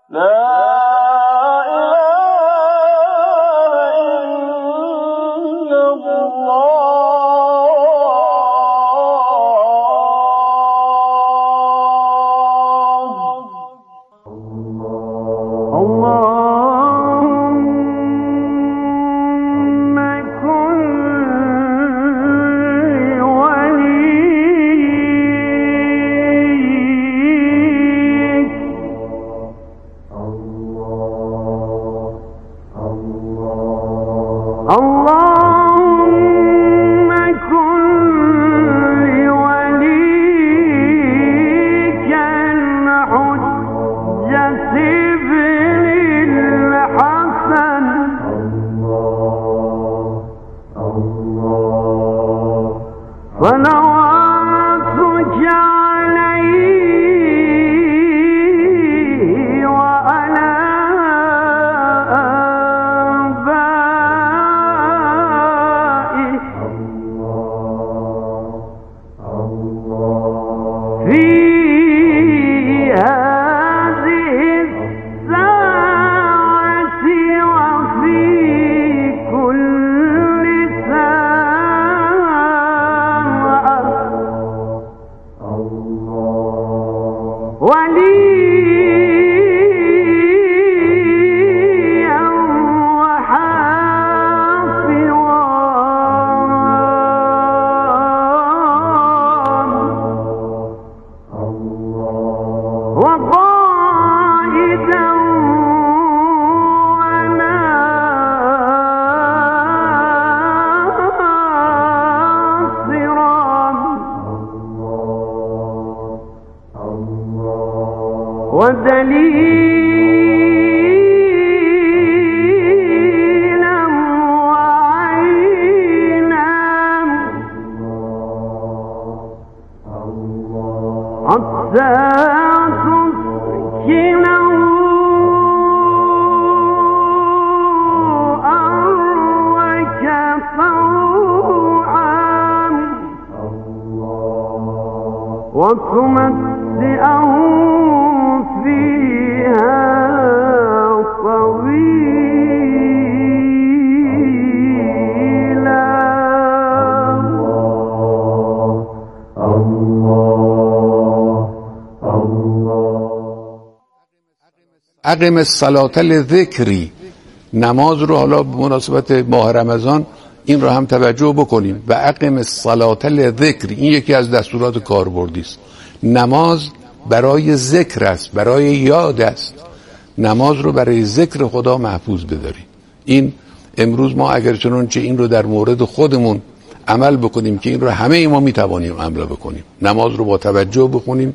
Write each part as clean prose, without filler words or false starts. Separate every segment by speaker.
Speaker 1: اقیم الصلاة لذکری، نماز رو حالا به مناسبت ماه رمضان این رو هم توجه بکنیم. و اقیم الصلاة لذکری، این یکی از دستورات کاربردی است. نماز برای ذکر است، برای یاد است. نماز رو برای ذکر خدا محفوظ بداریم. این امروز ما اگر چنانچه این رو در مورد خودمون عمل بکنیم که این رو همه ما میتوانیم عمل بکنیم، نماز رو با توجه بخونیم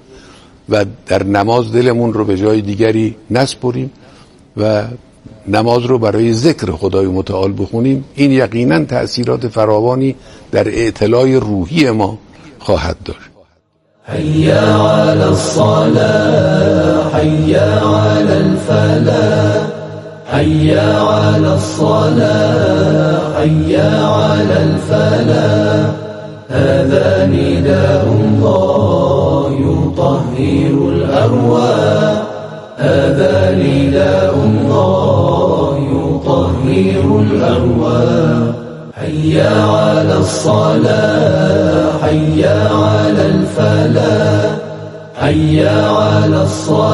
Speaker 1: و در نماز دلمون رو به جای دیگری نسپریم و نماز رو برای ذکر خدای متعال بخونیم، این یقینا تأثیرات فراوانی در اطلاع روحی ما خواهد داشت.
Speaker 2: حي على الصلاة حي على الفلاح حي على الصلاة حي على الفلاح هذا نداء الله يطهر الأرواح هذا نداء الله يطهر الأرواح حي على الصلاة حي على الفلاح حي على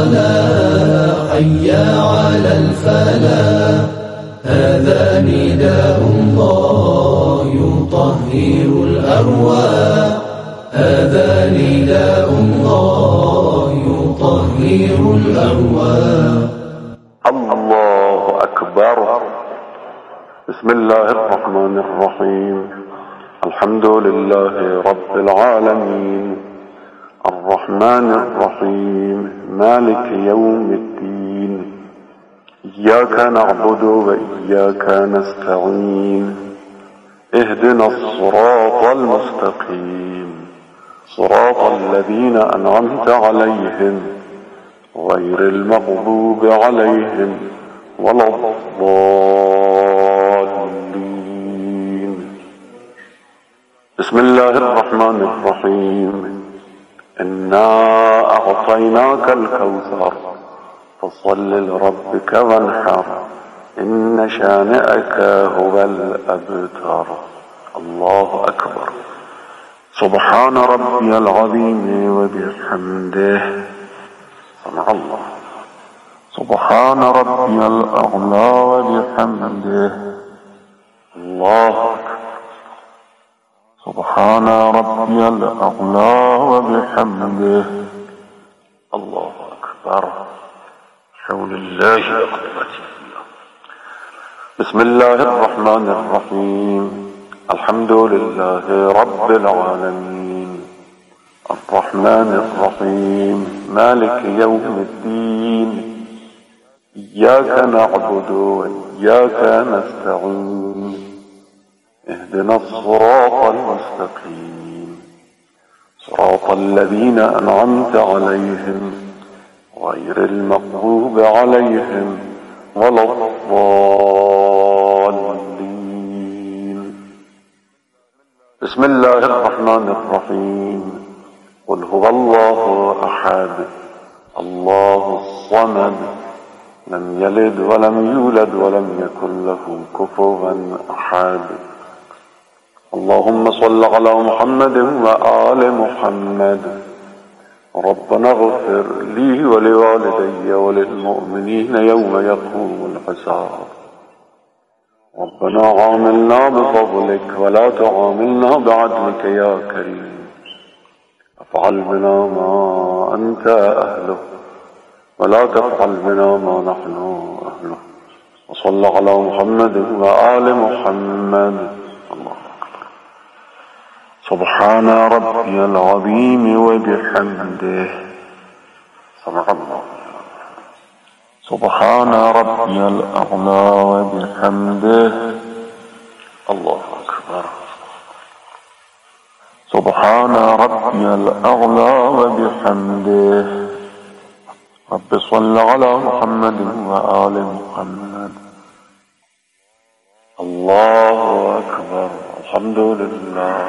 Speaker 2: الصلاة حي على الفلاح هذا نداء الله يطهر الأرواح هذا نداء الله يطهر الأرواح.
Speaker 3: الله أكبر. بسم الله الرحمن الرحيم. الحمد لله رب العالمين الرحمن الرحيم مالك يوم الدين إياك نعبد وإياك نستعين اهدنا الصراط المستقيم صراط الذين أنعمت عليهم غير المغضوب عليهم ولا الضالين. بسم الله الرحمن الرحيم. إنا أعطيناك الكوثر فصل لربك وانحر إن شانئك هو الأبتر. الله أكبر. سبحان ربي العظيم وبحمده. سمع الله. سبحان ربي الأعلى وبحمده. الله أكبر. سبحان ربي الأعلى وبحمده. الله أكبر. حول الله وقوته. بسم الله الرحمن الرحيم. الحمد لله رب العالمين الرحمن الرحيم مالك يوم الدين إياك نعبد وإياك نستعين اهدنا الصراط المستقيم صراط الذين أنعمت عليهم غير المغضوب عليهم ولا الضالين. بسم الله الرحمن الرحيم. قل هو الله أحد الله الصمد لم يلد ولم يولد ولم يكن له كفوا أحد. اللهم صل على محمد وآل محمد. ربنا اغفر لي ولوالدي وللمؤمنين يوم يقوم الحساب. ربنا عاملنا بفضلك ولا تعاملنا بعدلك يا كريم. افعل بنا ما أنت أهله ولا تفعل بنا ما نحن أهله. وصل على محمد وآل محمد. الله أكبر. سبحان ربي العظيم وبحمده. سمع الله. سبحان ربي الأعلى وبحمده. الله أكبر. سبحان ربي الأعلى وبحمده. رب صل على محمد وآل محمد. الله أكبر. الحمد لله.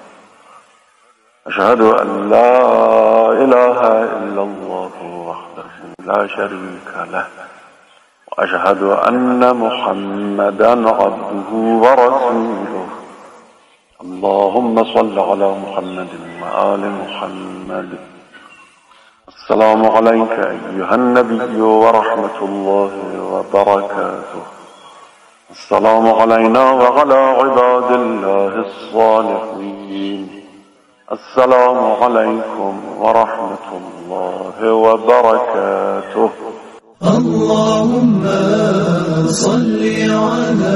Speaker 3: أشهد أن لا إله إلا الله وحده لا شريك له وأشهد أن محمدا عبده ورسوله. اللهم صل على محمد وآل محمد. السلام عليك أيها النبي ورحمة الله وبركاته. السلام علينا وعلى عباد الله الصالحين. السلام عليكم ورحمة الله وبركاته.
Speaker 2: اللهم صل على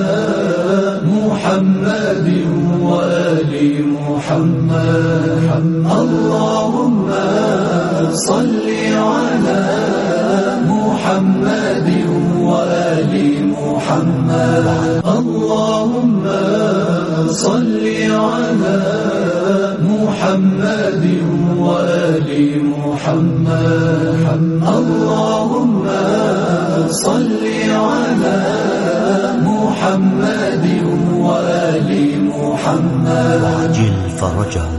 Speaker 2: محمد وآل محمد. اللهم صل على محمد وآل محمد. اللهم صل على محمد وآل محمد. اللهم صل على محمد وآل محمد.
Speaker 4: عجل فرجهم.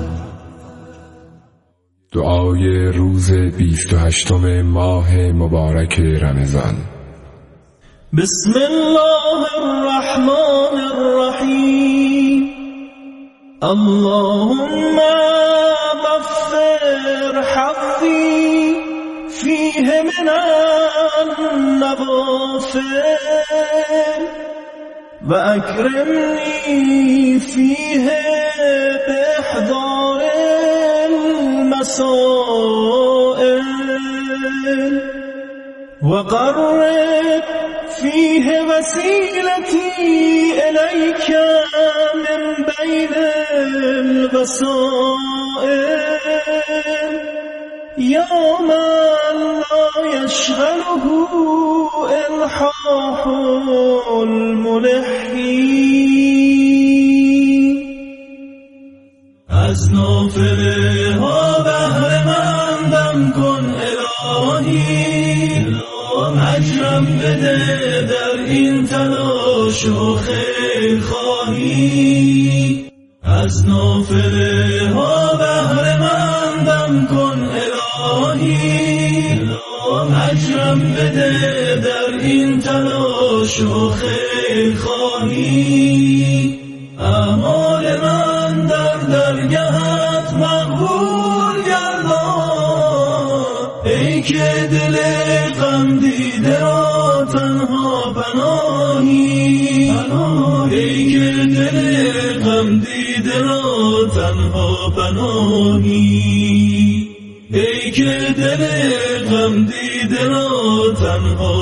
Speaker 5: دعای روز 28 ماه مبارک رمضان.
Speaker 2: بسم الله الرحمن الرحيم. اللهم غفر حظي فيه من النوافل وأكرمني فيه بإحضار المسائل وقرب فيه وسيلتي إليك من بين الوسائل يا من لا يشغله إلحاح الملحين. از نافله ها بهره مندم کن الهی. اجرم بده در این تلاش و خیر خواهی. از نافله ها بهره مندم کن الهی. اجرم بده در این تلاش و خیر خواهی، اعمال من در درگهت مقبول گردان. ای که دل غم دیده را تنها پناهی، ای که دل غم دیده را تنها پناهی، ای که دل غم دیده را تنها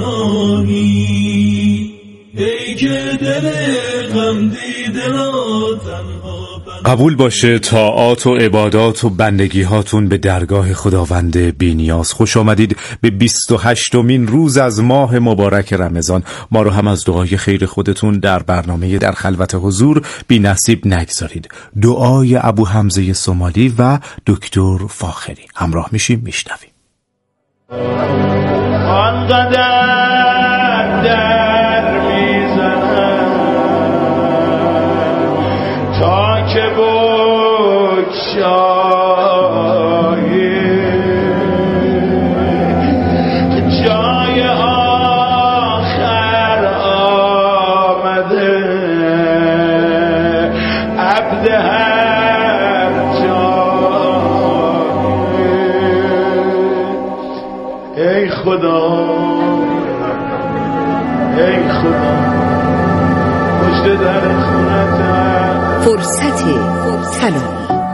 Speaker 2: پناهی، ای که دل غم دیده را تنها پناهی.
Speaker 4: قبول باشه طاعات و عبادات و بندگی هاتون به درگاه خداوند بی‌نیاز. خوش آمدید به 28مین روز از ماه مبارک رمضان. ما رو هم از دعای خیر خودتون در برنامه در خلوت حضور بی نصیب نگذارید. دعای ابو حمزه سومالی و دکتر فاخری. همراه میشیم، میشنویم.
Speaker 6: آنقدر در میزنم تا که بگشایی، جای آخر آمده عبد هر جایی. ای خدا، ای خدا، پشت در خونتم
Speaker 7: فرصت طلایی.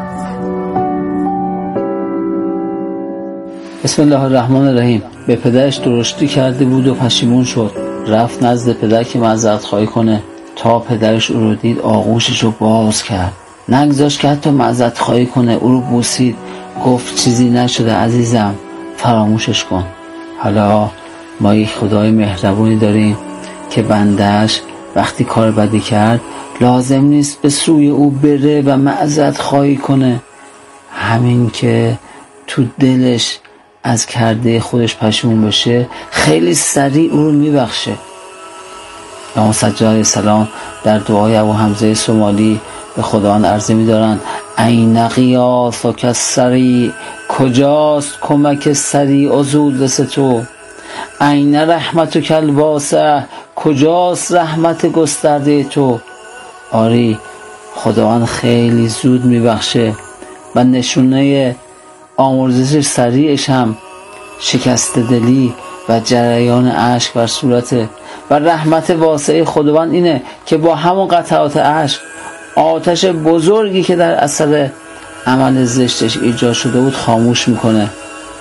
Speaker 8: بسم الله الرحمن الرحیم. به پدرش درشتی کرده بود و پشیمون شد. رفت نزد پدر که معذرت خواهی کنه. تا پدرش او رو دید آغوشش رو باز کرد، نگذاشت که حتی معذرت خواهی کنه. او رو بوسید، گفت چیزی نشده عزیزم، فراموشش کن. حالا ما یک خدای مهربونی داریم که بندهش وقتی کار بدی کرد لازم نیست به سوی او بره و معذرت خواهی کنه. همین که تو دلش از کرده خودش پشیمون بشه خیلی سریع او رو میبخشه. امام سجاد علیه السلام در دعای ابو حمزه سومالی به خداوند عرضه می‌دارند: این غیاثک السریع، کجاست کمک سریع و زودرس تو؟ این رحمتک الواسع، کجاست رحمت گسترده تو؟ آری، خداوند خیلی زود میبخشه و نشونه آمرزش سریعش هم شکست دلی و جریان اشک بر صورته. و رحمت واسعه خداوند اینه که با همون قطرات اشک آتش بزرگی که در اثر عمل زشتش ایجاد شده بود خاموش میکنه.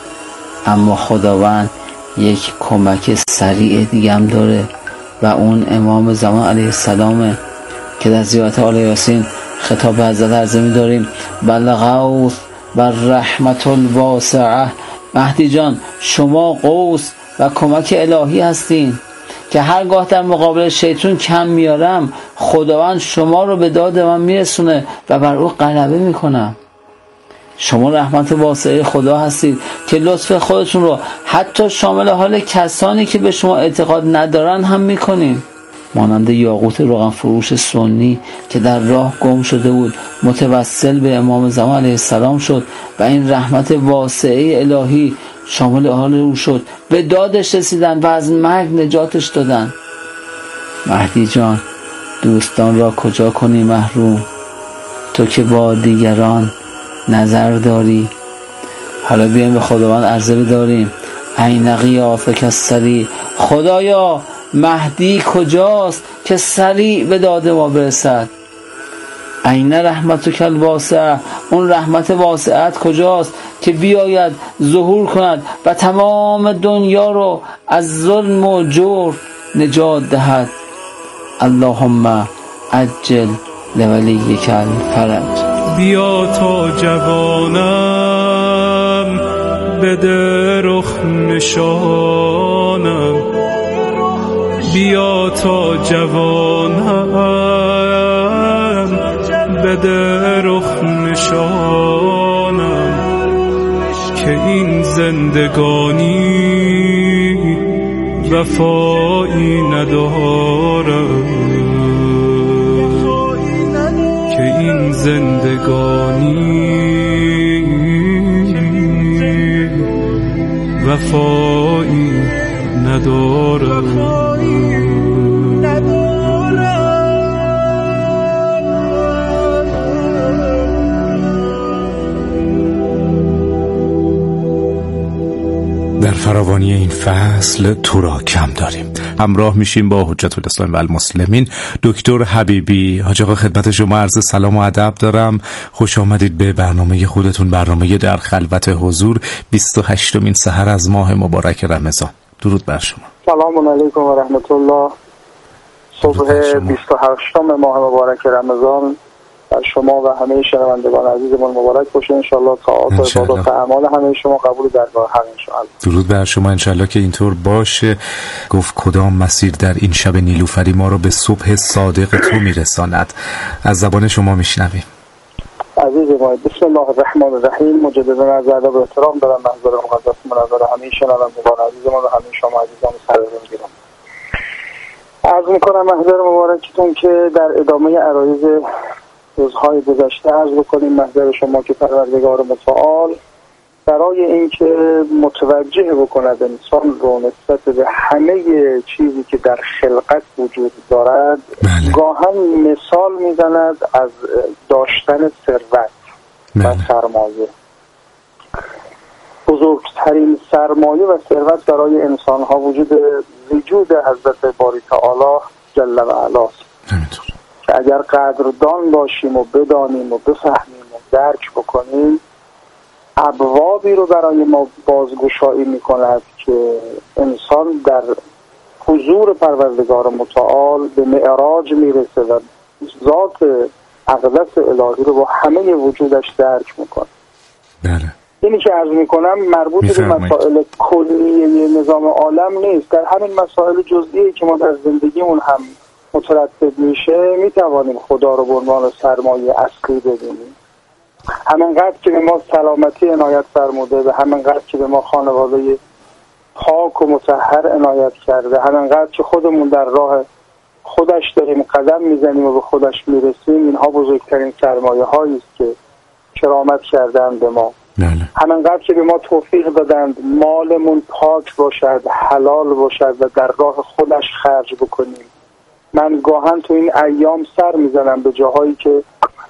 Speaker 8: اما خداوند یک کمک سریع دیگه هم داره و اون امام زمان علیه السلامه که در زیارت آل یاسین خطاب به حضرت عرضه می‌داریم: بلغوث و رحمت الواسعه. مهدی جان، شما غوث و کمک الهی هستین که هرگاه در مقابل شیطان کم میارم خداوند شما رو به داد من میرسونه و بر او غلبه میکنم. شما رحمت واسعه خدا هستید که لطف خودتون رو حتی شامل حال کسانی که به شما اعتقاد ندارن هم میکنین. مانند یاقوت روغن فروش سنی که در راه گم شده بود متوسل به امام زمان علیه السلام شد و این رحمت واسعه الهی شامل حال او شد. به دادش رسیدن و از مرگ نجاتش دادن. مهدی جان، دوستان را کجا کنی محروم؟ تو که با دیگران نظر داری. حالا بیایم به خداوند عرضه بداریم: این غیاثک السریع. خدایا، مهدی کجاست که سریع به داد ما برسد؟ این رحمتک الواسع. اون رحمت واسعت کجاست که بیاید ظهور کند و تمام دنیا رو از ظلم و جور نجات دهد. اللهم عجل لولیک الفرج.
Speaker 2: بیا تا جوانم بده رخ نشانم، بیا تا جوانم بده رخ نشانم، که این زندگانی وفایی ندارم، که این زندگانی وفایی ندارم.
Speaker 4: در فراوانی این فصل تو را کم داریم. همراه میشیم با حجت الاسلام و المسلمین دکتر حبیبی. حاج آقا خدمت شما عرض سلام و ادب دارم. خوش آمدید به برنامه خودتون، برنامه در خلوت حضور، 28مین سحر از ماه مبارک رمضان. درود بر شما.
Speaker 9: سلام علیکم و رحمت الله. صبح 28 ماه مبارک رمضان بر شما و همه شنوندگان عزیزمون مبارک باشه. انشالله طاعات و عبادات و اعمال همه شما قبول درگاه حق انشالله.
Speaker 4: درود بر شما، انشالله که اینطور باشه. گفت کدام مسیر در این شب نیلوفری ما رو به صبح صادق تو میرساند. از زبان شما میشنویم.
Speaker 9: عزیز ما، بسم الله الرحمن الرحیم. مجددا از ادب و احترام دارم محضر مقدس منظر همه شنوندگان عزیزمون و همه شما عزیزان سرورم گیرم. عرض میکنم محضر مبارکتون که در ادامه عرایض روزهای گذشته عرض بکنیم محضر شما که پروردگار متعال برای اینکه متوجه بکند انسان رو نسبت به همه چیزی که در خلقت وجود دارد، گاهن مثال میزند از داشتن ثروت و سرمایه. بزرگترین سرمایه و ثروت برای انسان ها وجود حضرت باری تعالی جل و علاست که اگر قدردان باشیم و بدانیم و بفهمیم و درک بکنیم، ابوابی رو برای ما بازگشایی میکند که انسان در حضور پروردگار متعال به معراج میرسه و ذات اقدس الهی رو با همه وجودش درک میکنه.
Speaker 4: بله.
Speaker 9: اینی که عرض میکنم مربوط به مسائل کلیه نظام عالم نیست. در همین مسائل جزئی که ما در زندگیمون هم مترتب میشه میتوانیم خدا رو به عنوان سرمایه اصلی ببینیم. همینقدر که به ما سلامتی عنایت فرموده و همینقدر که به ما خانواده پاک و مطهر عنایت کرده، همینقدر که خودمون در راه خودش داریم قدم میزنیم و به خودش میرسیم، اینها بزرگترین سرمایه هایی است که کرامت کردن به ما. همینقدر که به ما توفیق دادند مالمون پاک باشد، حلال باشد و در راه خودش خرج بکنیم. من گاهن تو این ایام سر میزنم به جاهایی که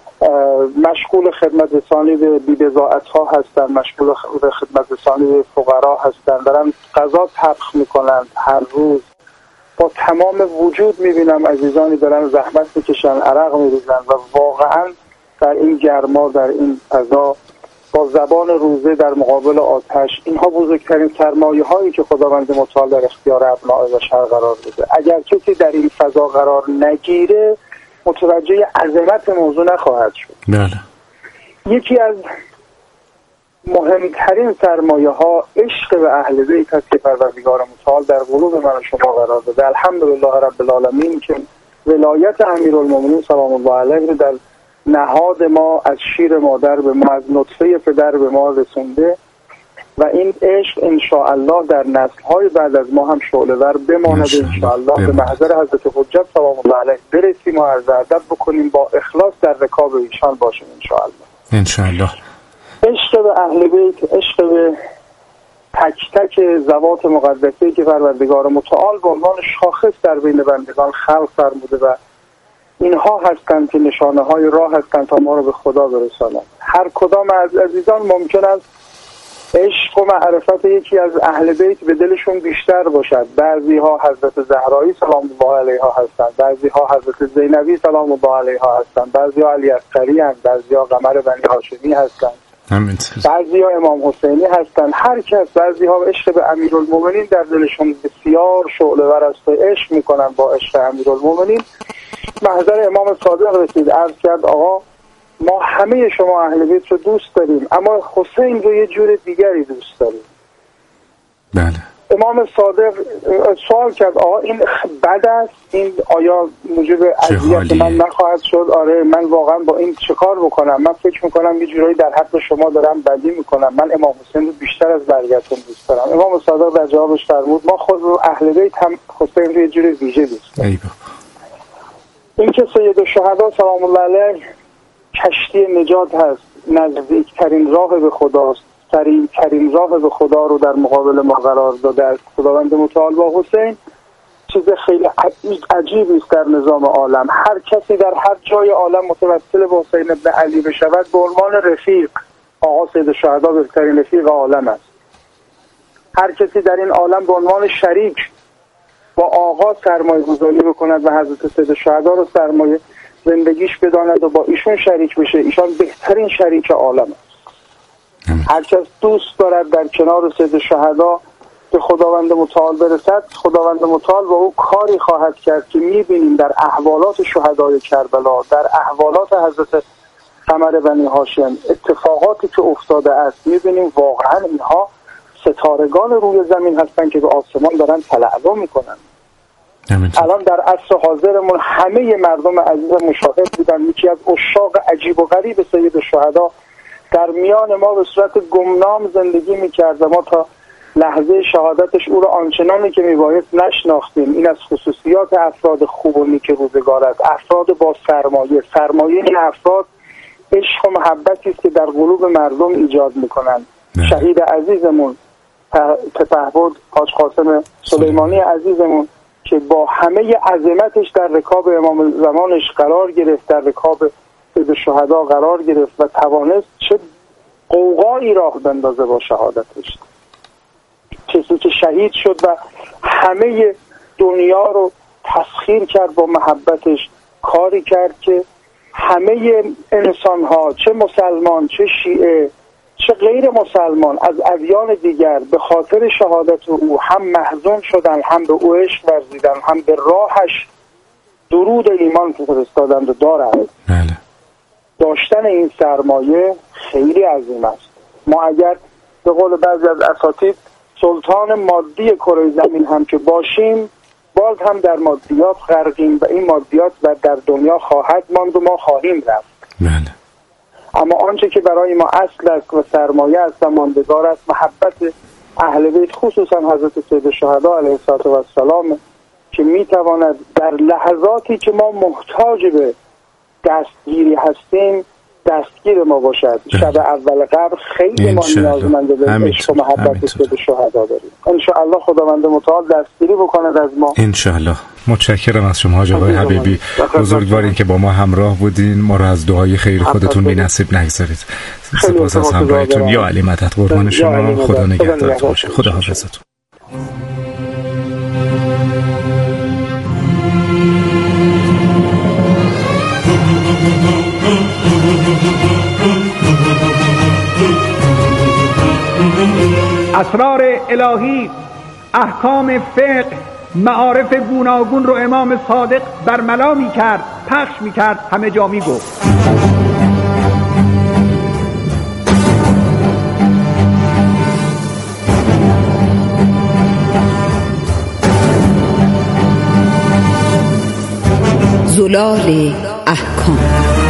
Speaker 9: مشغول خدمت رسانی به بی‌بضاعت ها هستن، مشغول خدمت رسانی به فقرا هستن، دارن غذا طبخ میکنن هر روز. با تمام وجود میبینم عزیزانی دارن زحمت میکشن، عرق میریزن و واقعا در این گرما، در این فضا، با زبان روزه در مقابل آتش، اینها بزرگترین سرمایه هایی که خداوند متعال در اختیار ابناء بشر قرار بده. اگر کسی در این فضا قرار نگیره متوجه عظمت موضوع نخواهد شد.
Speaker 4: بله.
Speaker 9: یکی از مهمترین سرمایه ها عشق به اهل بیت است که پروردگار متعال در قلوب من و شما قرار داده. الحمدلله رب العالمین که ولایت امیرالمومنین سلام الله علیه در نهاد ما از شیر مادر به ما، از نطفه پدر به ما رسونده و این عشق انشاءالله در نسل‌های بعد از ما هم شعله‌ور بماند انشاءالله. به محضر حضرت حجت سلام الله علیه برسیم و عرض ادب بکنیم، با اخلاص در رکاب ایشان باشیم انشاءالله. عشق به اهل بیت، عشق به تک تک ذوات مقدسه که پروردگار متعال به عنوان شاخص در بین بندگان خلق فرموده و اینها هستند که نشانه های راه هستند تا ما رو به خدا برسانند. هر کدام از عزیزان ممکن است عشق و معرفت یکی از اهل بیت به دلشون بیشتر باشد. بعضی ها حضرت زهرایی سلام الله علیها هستند، بعضی ها حضرت زینبی سلام الله علیها هستند، بعضی ها علی اصغری هستند، بعضی ها قمر بنی هاشمی هستند، بعضی ها امام حسینی هستند. هر کس، بعضی ها عشق به امیرالمومنین در دلشون بسیار شعله‌ور است و عشق میکنن با عشق امیرالمومنین. محضر امام صادق رسید، عرض کرد آقا ما همه شما اهل بیت رو دوست داریم اما حسین رو یه جور دیگری دوست داریم.
Speaker 4: بله.
Speaker 9: امام صادق سوال کرد آقا این بد است؟ این آیا موجب اذیت من نخواهد شد؟ آره من واقعا با این چه کار بکنم؟ من فکر میکنم یه جورایی در حق شما دارم بدی میکنم، من امام حسین رو بیشتر از بقیه‌تون دوست دارم. امام صادق در جوابش فرمود ما خود رو اهل بیت هم حسین رو یه جور ویژه دوست داریم. این که سید الشهدا سلام الله علیه کشتی نجات هست، نزدیکترین راه به خداست، سریع ترین راه به خدا رو در مقابل ما قرار داده است خداوند متعال با حسین، چیز خیلی عجیبی است در نظام عالم. هر کسی در هر جای عالم متوسل به حسین ابن علی بشود به عنوان رفیق، آقا سید الشهدا بهترین رفیق عالم است. هر کسی در این عالم به عنوان شریک با آقا سرمایه گذاری بکند و حضرت سید الشهدا رو سرمایه زندگیش بداند و با ایشون شریک بشه، ایشان بهترین شریک عالم است. هر کس دوست دارد در کنار سید الشهدا به خداوند متعال برسد، خداوند متعال با او کاری خواهد کرد که می‌بینیم در احوالات شهدای کربلا، در احوالات حضرت قمر بنی هاشم، اتفاقاتی که افتاده است، می‌بینیم واقعا اینها ستارگان روی زمین هستند که به آسمان دارن تلعلع میکنن. الان در عصر حاضرمون همه مردم عزیز مشاهد بودن، یکی از عشاق عجیب و غریب سید الشهدا در میان ما به صورت گمنام زندگی میکرد و ما تا لحظه شهادتش او را آنچنانی که میبایست نشناختیم. این از خصوصیات افراد خوب و نیک روزگار است. افراد با سرمایه این افراد عشق و محبتی است که در قلوب مردم ایجاد میکنند. شهید عزیزمون تپهبد حاج قاسم سلیمانی عزیزمون که با همه عظمتش در رکاب امام زمانش قرار گرفت، در رکاب سید الشهدا قرار گرفت و توانست چه قوقایی راه بندازه با شهادتش. کسی که شهید شد و همه دنیا رو تسخیر کرد با محبتش، کاری کرد که همه انسان‌ها چه مسلمان چه شیعه چه غیر مسلمان از ادیان دیگر به خاطر شهادت او هم محزون شدن، هم به او عشق ورزیدن، هم به راهش درود ایمان فرستادند و دارند. داشتن این سرمایه خیلی عظیم است. ما اگر به قول بعضی از اساتید سلطان مادی کره زمین هم که باشیم، باز هم در مادیات غرقیم و این مادیات و در دنیا خواهد ماند و ما خواهیم رفت. اما آنچه که برای ما اصل است و سرمایه است و ماندگار است، محبت اهل بیت، خصوصا حضرت سید الشهدا علیه السلام که میتواند در لحظاتی که ما محتاج به دستگیری هستیم دستگیر ما باشد. شب اول قبر خیلی ما نیازمند به عشق و محبت سید الشهدا داریم. انشاءالله خداوند متعال دستگیری بکند از ما.
Speaker 4: انشاءالله. متشکرم از شما حاج آقای حبیبی، بزرگوارین که با ما همراه بودین. ما را از دعای خیر خودتون بی‌نصیب نگذارید. سپاس از همراهیتون. یا علی مدد قربان شما. خدا نگهدارت باشه. خدا حافظتون.
Speaker 10: اسرار الهی، احکام فقه، معارف گوناگون رو امام صادق برملا می کرد، پخش می کرد، همه جا می گفت.
Speaker 7: زلال احکام.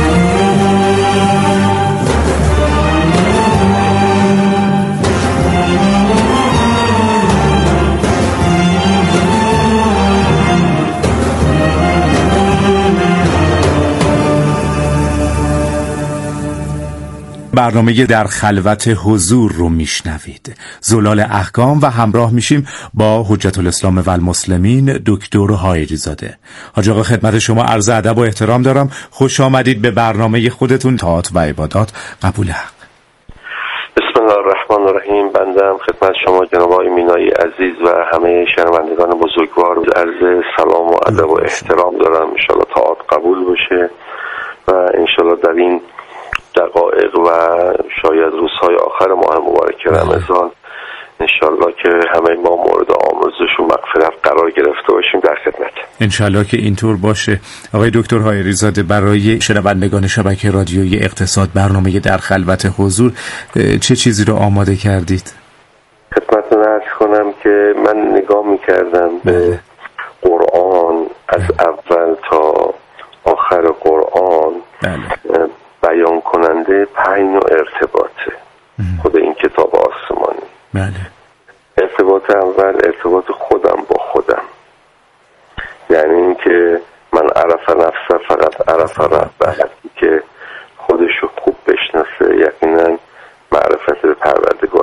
Speaker 4: برنامه در خلوت حضور رو میشنوید. زلال احکام و همراه میشیم با حجت الاسلام و المسلمین دکتر هایری زاده. حاج آقا خدمت شما عرض ادب و احترام دارم. خوش آمدید به برنامه خودتون. طاعت و عبادات قبول حق.
Speaker 11: بسم الله الرحمن الرحیم. بنده خدمت شما جناب آقای مینایی عزیز و همه شنوندگان بزرگوار عرض سلام و ادب و احترام دارم. ان شاءالله طاعت قبول بشه و ان شاءالله در این دقایق و شاید روزهای آخر ماه مبارک رمضان انشالله که همه ما مورد آمرزش و مغفرت قرار گرفته باشیم در خدمت.
Speaker 4: انشالله که اینطور باشه. آقای دکتر هایری زاده، برای شنوندگان شبکه رادیویی اقتصاد برنامه در خلوت حضور چه چیزی رو آماده کردید؟
Speaker 11: خدمتتون عرض کنم که من نگاه میکردم به قرآن از اول تا آخر قرآن. بیان کننده 5 نوع ارتباطه. خود این کتاب آسمانی. ارتباط اول ارتباط خودم با خودم، یعنی این که من عرف نفسه فقط عرف ربه، که خودشو خوب بشناسه یقینا معرفت به پروردگار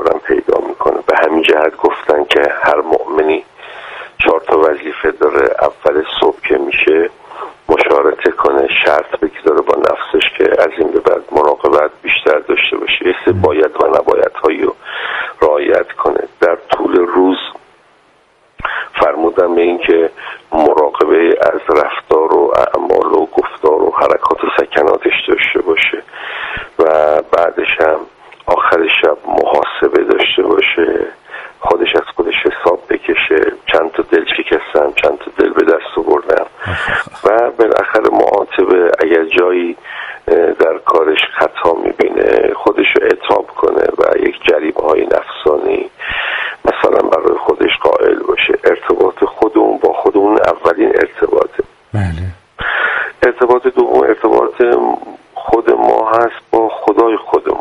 Speaker 11: بالاخره اول صبح که میشه مشارطه کنه، شرط بگذاره با نفسش که از این به بعد مراقبت بیشتر داشته باشه، یه باید و نباید هایی رو رعایت کنه. در طول روز فرمودم به این که مراقبه از رفتار و اعمال و گفتار و حرکات و سکناتش داشته باشه و بعدش هم آخر شب محاسبه داشته باشه، خودش از خودش حساب بکشه، چند تا دل شکستم، چند تا دل به دست آوردم و بالاخره معاتبه اگر جایی در کارش خطا میبینه خودش رو اعتراف کنه و یک جریمه های نفسانی مثلا برای خودش قائل باشه. ارتباط خودمون با خودمون اولین ارتباطه.
Speaker 4: بله.
Speaker 11: ارتباط دوم ارتباط خود ما هست با خدای خودمون.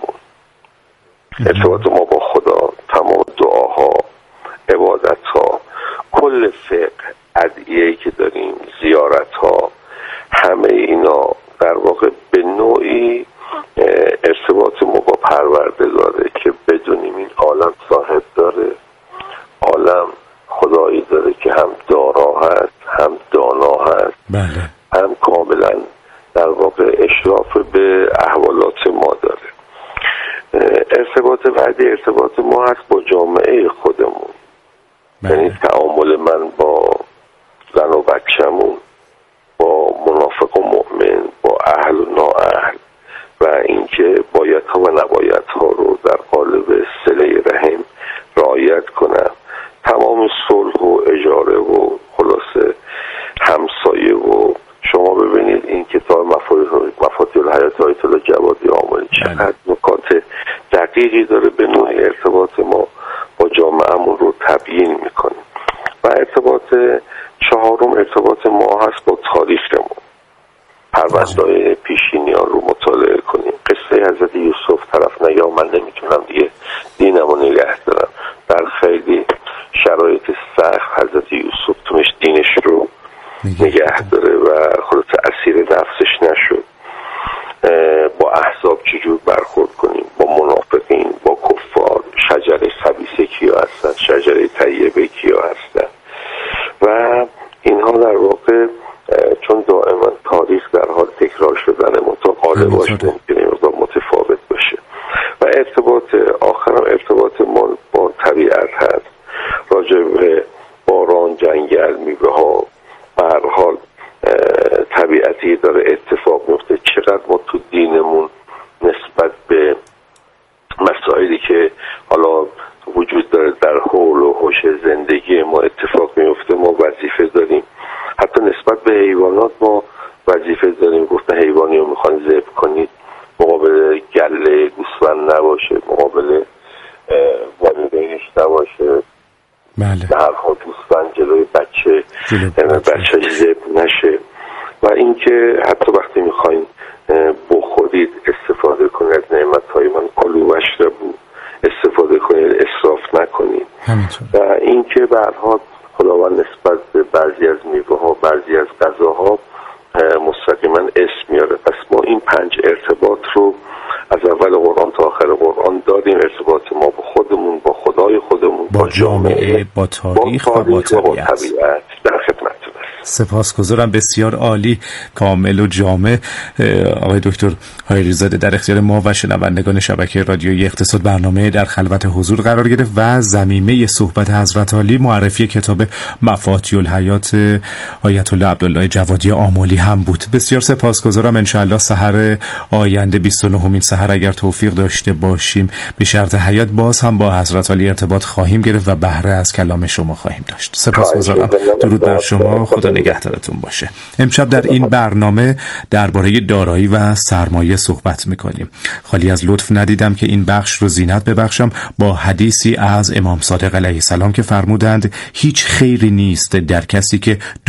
Speaker 11: ارتباط ما با خدا، تمام دعاها، عبادتها، کل فقه، ادعیه‌ای که داریم، زیارتها، همه اینا در واقع به نوعی ارتباط ما با پروردگاره که بدونیم این عالم صاحب داره، عالم خدایی داره که هم دارا هست، هم دانا هست.
Speaker 4: بله.
Speaker 11: هم کاملا در واقع اشراف به احوالات ما داره. ارتباط بعدی ارتباط ما هست با جامعه خودمون. یعنی تعامل من با زن و بچه‌مون، با منافق و مؤمن، با اهل و نااهل و اینکه بایدها و نبایدها رو در قالب صله رحم رعایت کنم. تمام صلح و اجاره و خلاصه همسایه و شما ببینید این کتاب مفاتیح الحیات آیت الله جوادی آملی چقدر نکات دقیقی داره به نوع ارتباط ما با جامعهمون رو تبیین میکنه. و ارتباط چهارم ارتباط ما هست با تاریخمون. پرونده‌های پیشینیان رو مطالعه کنیم. قصه حضرت یوسف طرف نیا من نمیتونم دیگه دینمو نگه دارم. در خیلی شرایط سخت حضرت یوسف تونش دینش رو نگه داره و خلاص اسیر نفسش نشد. با احزاب چجور برخورد کنیم، با منافقین، با کفار، شجره خبیثه کیا هستن، شجره طیبه کیا هستن و اینها در واقع چون دائما تاریخ در حال تکرار شدن متقالباش ممکنه متفاوت باشه. و ارتباط آخرم ارتباط ما با طبیعت هست، راجع به باران، جنگل، میوه ها، به هر حال طبیعتی داره اتفاق میفته. چقدر ما تو دینمون نسبت به مسائلی که حالا وجود داره در حول و حوش زندگی ما اتفاق میفته ما وظیفه داریم. حتی نسبت به حیوانات ما وظیفه داریم. گفتن حیوانی رو میخوان ذبح کنید مقابل گله گوسفند نباشه، مقابل والدینش نباشه.
Speaker 4: بله.
Speaker 11: در هر حال گوسفند جلوی بچه ذبح نشه. و اینکه حتی وقتی میخواین بخورید استفاده کنید از نعمت‌های من، کلوا واشربوا، استفاده کنید، اسراف نکنید. و اینکه به هر حال خداوند نسبت به بعضی از میوه‌ها، بعضی از غذاها مستقیما اسم میاره. پس ما این 5 ارتباط رو از اول قرآن تا آخر قرآن داریم. ارتباط ما با خودمون، با خدای خودمون، با جامعه،
Speaker 4: با تاریخ و با طبیعت.
Speaker 11: در خدمتتون.
Speaker 4: سپاسگزارم، بسیار عالی، کامل و جامع. آقای دکتر حایری‌زاده در اختیار ما و شنوندگان شبکه رادیویی اقتصاد برنامه در خلوت حضور قرار گرفت و ضمیمه صحبت حضرت عالی معرفی کتاب مفاتیح الحیات آیت الله عبدالله جوادی آملی هم بود. بسیار سپاسگزارم. انشاءالله سحر آینده 29مین سحر اگر توفیق داشته باشیم به شرط حیات باز هم با حضرت عالی ارتباط خواهیم گرفت و بهره از کلام شما خواهیم داشت. سپاسگزارم. درود بر شما. خدا نگهدارتون باشه. امشب در این برنامه درباره دارایی و سرمایه صحبت میکنیم. خالی از لطف ندیدم که این بخش رو زینت ببخشم با حدیثی از امام صادق علیه السلام که فرمودند هیچ خیری نیست در کسی که